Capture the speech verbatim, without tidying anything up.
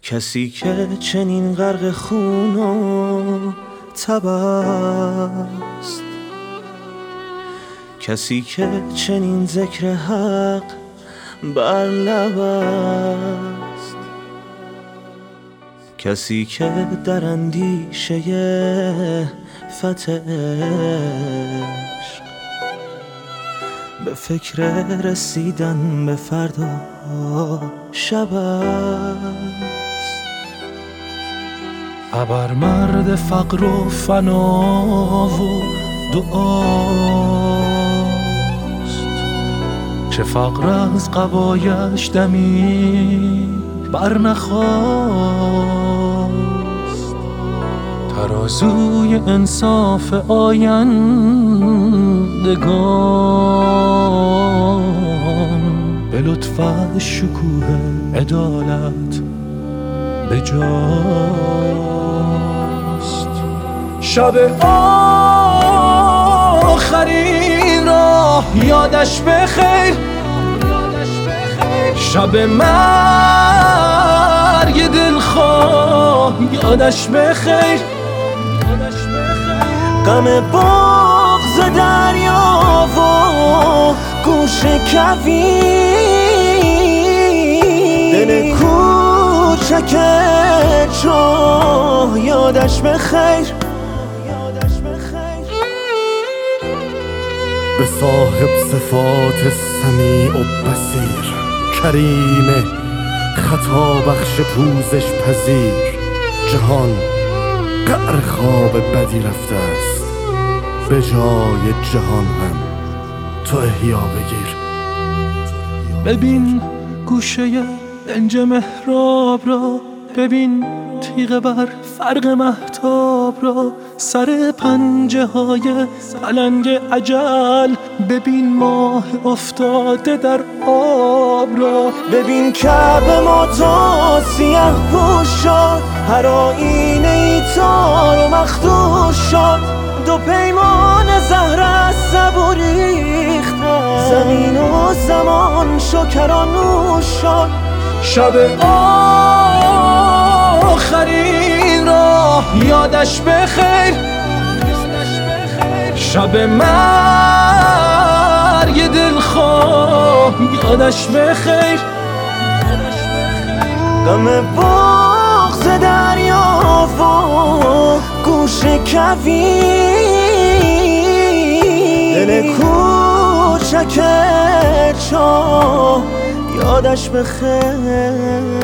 کسی که چنین غرق خون و تب است، کسی که چنین ذکر حق بر لب است، کسی که در اندیشه فتح عشق به فکر رسیدن به فردا شب است. ابر مرد فقر و فنا و دعاست، چه فقر از قبایش دمی بر نخواست. ترازوی انصاف آیندگان به لطف شکوه عدالت به جاست. شب آخرین را یادش بخیر، شب مرگ دلخواه یادش بخیر. غم بغض دریا و گوش کویر، دل کوچک چاه یادش بخیر. به صاحب صفات سمیع و بصیر، کریم خطا بخش پوزش پذیر، جهان قعر خواب بدی رفته است، به جای جهان هم تو احیا بگیر. ببین گوشه دنج محراب را، ببین تیغ بر فرق مهتاب را، سر پنجه های پلنگ اجل، ببین ماه افتاده در آب را. ببین کعبه ما تا سیه پوش شد، هر آینه ای تار و مخدوش شد، دو پیمان زهر از سبو ریختن، زمین و زمان شکرانوش شد. شب آخرین را یادش بخیر، شب مرگ دلخواه یادش بخیر. غم بغض دریا و گوش کویر، دل کوچک چاه یادش بخیر.